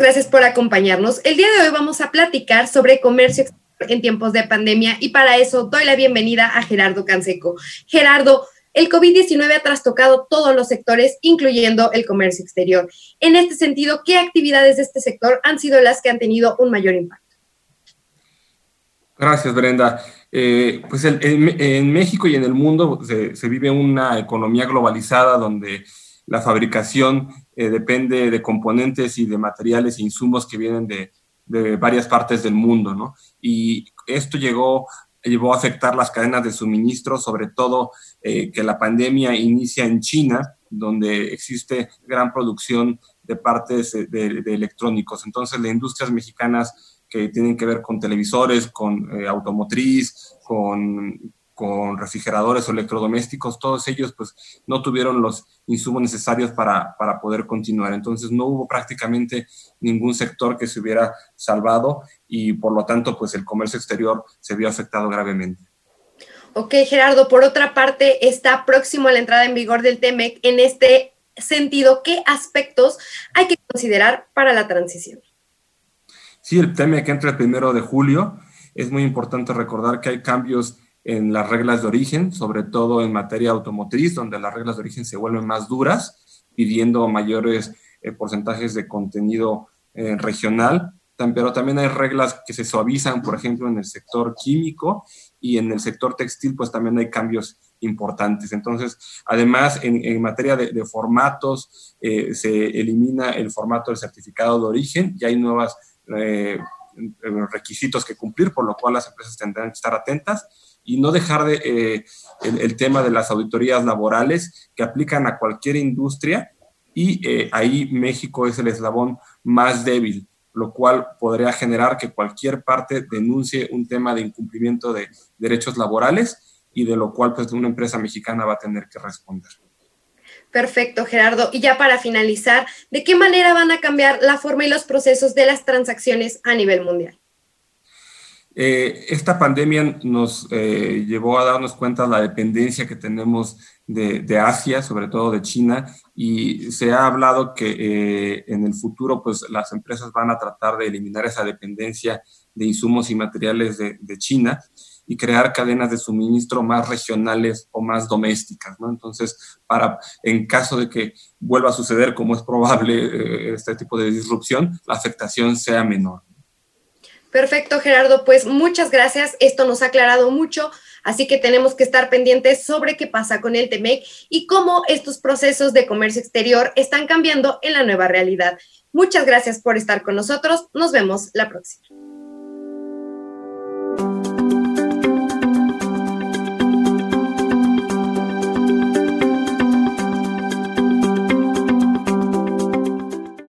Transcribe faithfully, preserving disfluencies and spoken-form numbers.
gracias por acompañarnos. El día de hoy vamos a platicar sobre comercio exterior en tiempos de pandemia y para eso doy la bienvenida a Gerardo Canseco. Gerardo, el COVID diecinueve ha trastocado todos los sectores, incluyendo el comercio exterior. En este sentido, ¿qué actividades de este sector han sido las que han tenido un mayor impacto? Gracias, Brenda. Eh, pues el, en, en México y en el mundo se, se vive una economía globalizada donde la fabricación eh, depende de componentes y de materiales e insumos que vienen de, de varias partes del mundo, ¿no? Y esto llegó, llevó a afectar las cadenas de suministro, sobre todo eh, que la pandemia inicia en China, donde existe gran producción de partes de, de electrónicos. Entonces, las industrias mexicanas que tienen que ver con televisores, con eh, automotriz, con, con refrigeradores o electrodomésticos, todos ellos pues no tuvieron los insumos necesarios para, para poder continuar. Entonces no hubo prácticamente ningún sector que se hubiera salvado y por lo tanto pues el comercio exterior se vio afectado gravemente. Ok, Gerardo, por otra parte, está próximo a la entrada en vigor del T M E C. En este sentido, ¿qué aspectos hay que considerar para la transición? Sí, el T M E C entra el primero de julio. Es muy importante recordar que hay cambios en las reglas de origen, sobre todo en materia automotriz, donde las reglas de origen se vuelven más duras, pidiendo mayores eh, porcentajes de contenido eh, regional. Pero también hay reglas que se suavizan, por ejemplo, en el sector químico y en el sector textil, pues también hay cambios importantes. Entonces, además, en, en materia de, de formatos, eh, se elimina el formato del certificado de origen y hay nuevas Eh, requisitos que cumplir, por lo cual las empresas tendrán que estar atentas y no dejar de, eh, el, el tema de las auditorías laborales que aplican a cualquier industria y eh, ahí México es el eslabón más débil, lo cual podría generar que cualquier parte denuncie un tema de incumplimiento de derechos laborales y de lo cual pues una empresa mexicana va a tener que responder. Perfecto, Gerardo. Y ya para finalizar, ¿de qué manera van a cambiar la forma y los procesos de las transacciones a nivel mundial? Eh, esta pandemia nos eh, llevó a darnos cuenta de la dependencia que tenemos de, de Asia, sobre todo de China, y se ha hablado que eh, en el futuro pues, las empresas van a tratar de eliminar esa dependencia de insumos y materiales de, de China y crear cadenas de suministro más regionales o más domésticas, ¿no? Entonces, para, en caso de que vuelva a suceder, como es probable eh, este tipo de disrupción, la afectación sea menor. Perfecto, Gerardo, pues muchas gracias. Esto nos ha aclarado mucho, así que tenemos que estar pendientes sobre qué pasa con el T M E C y cómo estos procesos de comercio exterior están cambiando en la nueva realidad. Muchas gracias por estar con nosotros. Nos vemos la próxima.